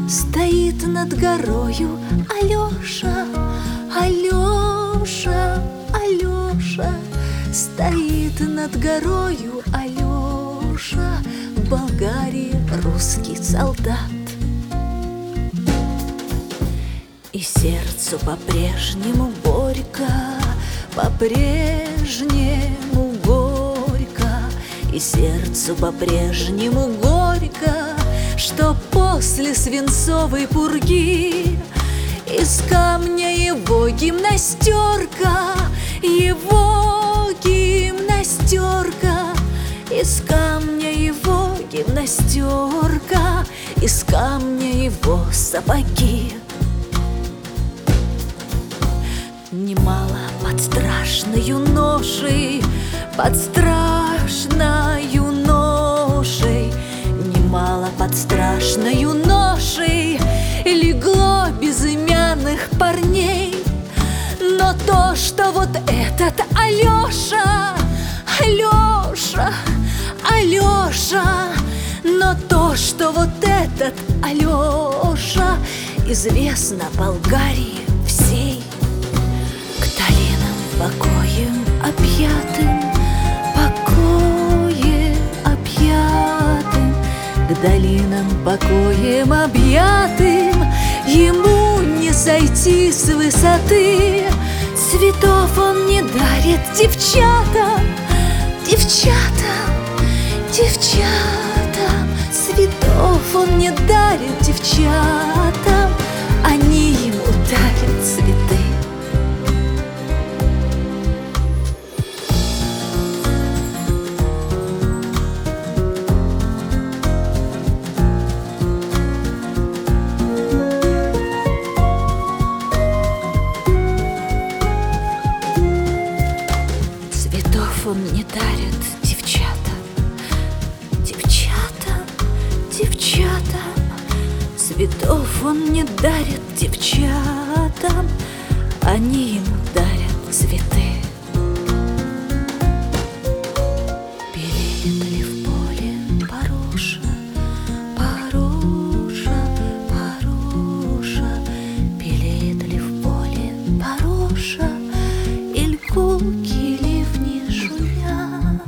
Стоит над горою Алёша, Алёша, Алёша. Стоит над горою Алёша, в Болгарии русский солдат. И сердцу по-прежнему горько, по-прежнему горько. И сердцу по-прежнему горько, что после свинцовой пурги из камня его гимнастерка, его гимнастерка, из камня его гимнастерка, из камня его сапоги. Немало под страшною ношей, под страшною ношей, немало под страшною ношей легло безымянных парней. Но то, что вот этот Алёша, Алёша, Алёша, но то, что вот этот Алёша известно Болгарии всей. К долинам покоем объятым, покоем объятым, к долинам покоем объятым ему не сойти с высоты. Цветов он не дарит девчатам, девчатам, девчатам. Цветов он не дарит девчатам, они ему дарят цветы. Он не дарит девчатам, девчатам, девчатам. Цветов он не дарит девчатам, они ему дарят цветы. Белеет ли в поле Паруша, Паруша, Паруша? Белеет ли в поле Паруша, иль гулки ливни шумят?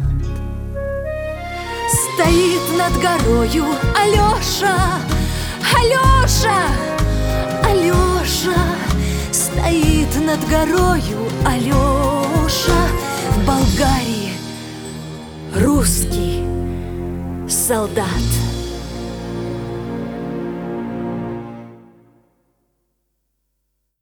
Стоит над горою Алёша, Алёша, Алёша. Стоит над горою Алёша, в Болгарии русский солдат.